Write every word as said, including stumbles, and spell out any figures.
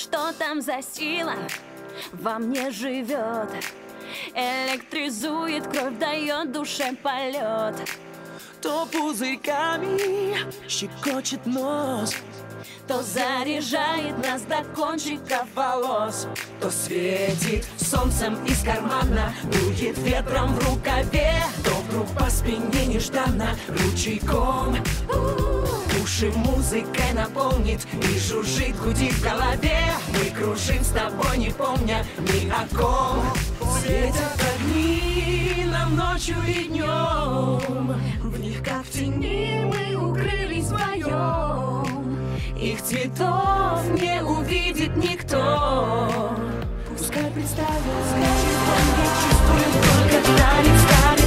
Что там за сила во мне живет? Электризует кровь, дает душе полет. То пузырьками щекочет нос, то заряжает нас до кончиков волос, то светит солнцем из кармана, дует ветром в рукаве, то вдруг по спине нежданно ручейком уши музыкой наполнит и жужжит, гудит в голове. Мы кружим с тобой, не помня ни о ком. Светят огни нам ночью и днем, в них как в тени мы укрылись вдвоем. Их цветов не увидит никто. Пускай представят, скажет, он не чувствует, только дарит, старый.